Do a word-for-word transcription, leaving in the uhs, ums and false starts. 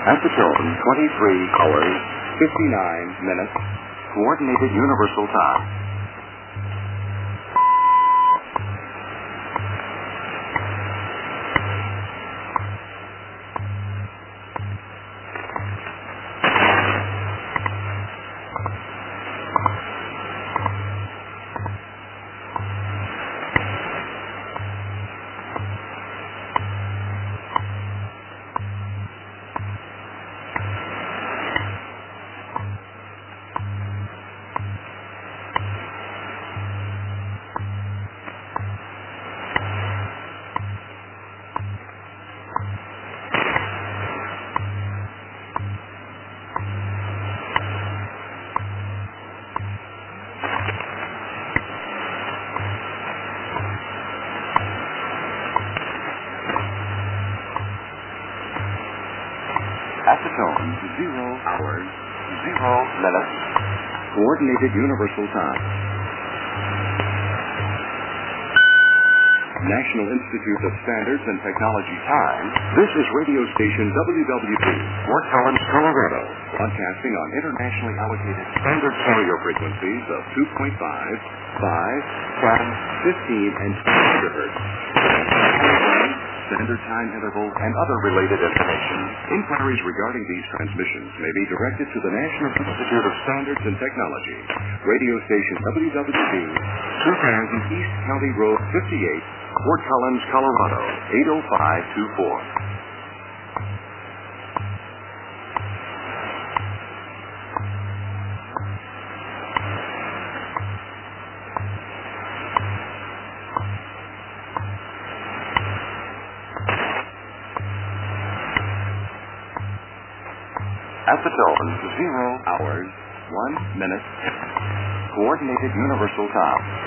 At the tone, twenty-three hours, fifty-nine minutes, Coordinated Universal Time. At the tone, zero hours, zero minutes, Coordinated Universal Time. National Institute of Standards and Technology time. This is radio station W W P, Fort Collins, Colorado, broadcasting on internationally allocated standard carrier frequencies of two point five, five, ten, fifteen, and twenty gigahertz. Standard time interval, and other related information. Inquiries regarding these transmissions may be directed to the National Institute of Standards and Technology, radio station W W P, two thousand East County Road fifty-eight, Fort Collins, Colorado, eight oh five two four. At the tone, zero hours, one minute, Coordinated Universal Time.